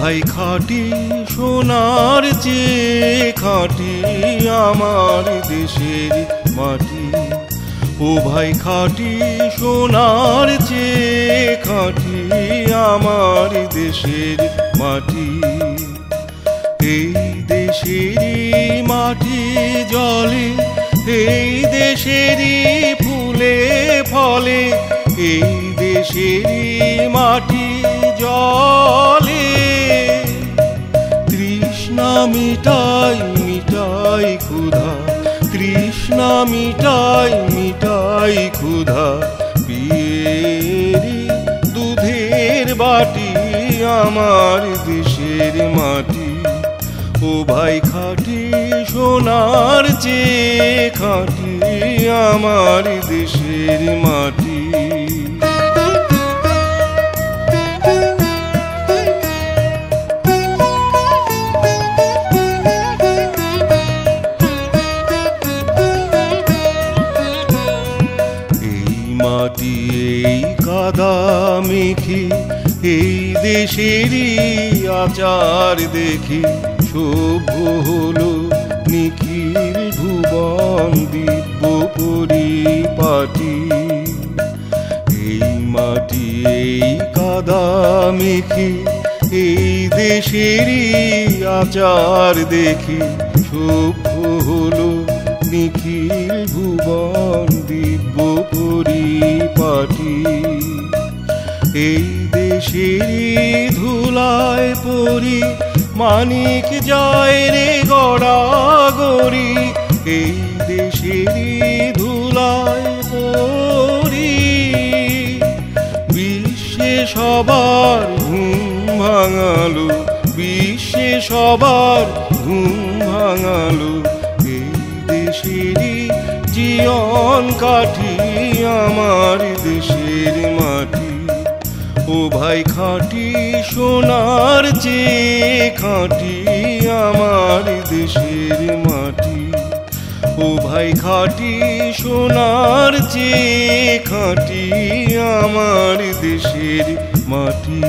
ভাই খাঁটি সোনার চেয়ে খাঁটি আমার দেশের মাটি। ও ভাই খাঁটি সোনার চেয়ে খাঁটি আমার দেশের মাটি। এই দেশেরই মাটি জলে, এই দেশেরই ফুলে ফলে, এই দেশেরই মাটি জলে। তৃষ্ণা মিটাই মিটাই ক্ষুধা, তৃষ্ণা মিটাই মিটাই ক্ষুধা, পিয়েরি দুধের বাটি আমার দেশের মাটি। ও ভাই খাঁটি সোনার চেয়ে খাঁটি আমার দেশের মাটি। এই মাটি এই কাদা মেখে এই দেশেরই আচার দেখে সভ্য হলো নিখিল ভুবন দিব্য পরিপাটি। এই মাটি এই কাদা মেখে এই দেশেরই আচার দেখে সভ্য হলো নিখিল ভুবন দিব্য পরিপাটি। এই দেশেরই ধুলায় পরি মানিক যায় রে গড়াগড়ি, এই দেশেরই ধুলায় পরি। বিশ্বে সবার ঘুম ভাঙালো, বিশ্বে সবার ঘুম ভাঙালো, এই দেশেরই জীবন কাঠি আমার দেশের মাটি। ও ভাই খাঁটি সোনার চেয়ে খাঁটি আমার দেশের মাটি। ও ভাই খাঁটি সোনার চেয়ে খাঁটি আমার দেশের মাটি।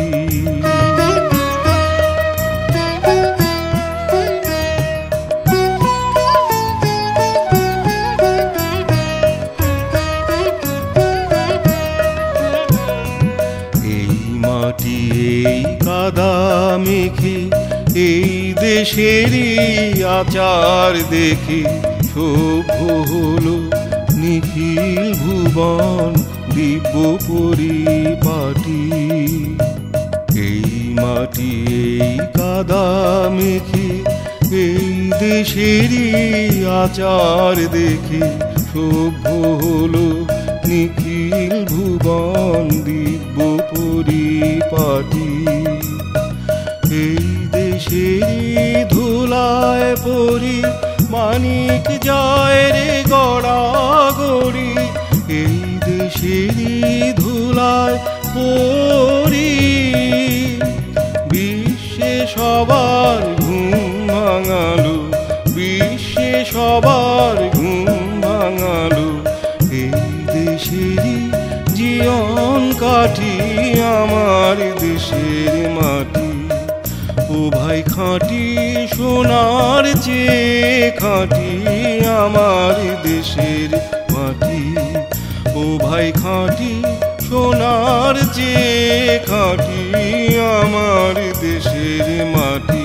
মাটি এই কাদা মেখে এই দেশেরই আচার দেখে সভ্য হলো নিখিল ভুবন দিব্য পরিপাটি। এই মাটি এই কাদা মেখে এই দেশেরই আচার দেখে সভ্য হলো নিখিল ভুবন দিব্য পরিপাটি। এই দেশেরই ধুলায় পরি মানিক যায় রে গড়াগড়ি, এই দেশেরই ধুলায় পরি। বিশ্বে সবার ঘুম ভাঙালো, বিশ্বে সবার ঘুম ভাঙালো, এই দেশেরই জীবন কাঠি আমার দেশের মাটি। ও ভাই খাঁটি সোনার চেয়ে খাঁটি আমার দেশের মাটি। ও ভাই খাঁটি সোনার চেয়ে খাঁটি আমার দেশের মাটি।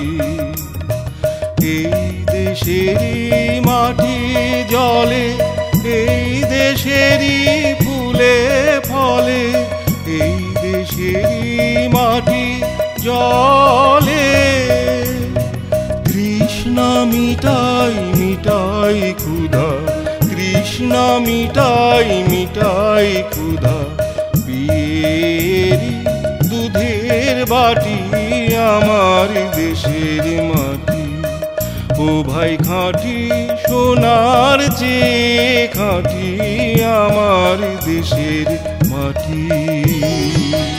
এই দেশেরই মাটি জলে, এই দেশেরই ফুলে ফলে, এই দেশেরই মাটি জলে। তৃষ্ণা মিটাই মিটাই ক্ষুধা, তৃষ্ণা মিটাই মিটাই ক্ষুধা, পিয়েরি দুধের বাটি আমার দেশের মাটি। ও ভাই খাঁটি সোনার চেয়ে খাঁটি আমার দেশের মাটি।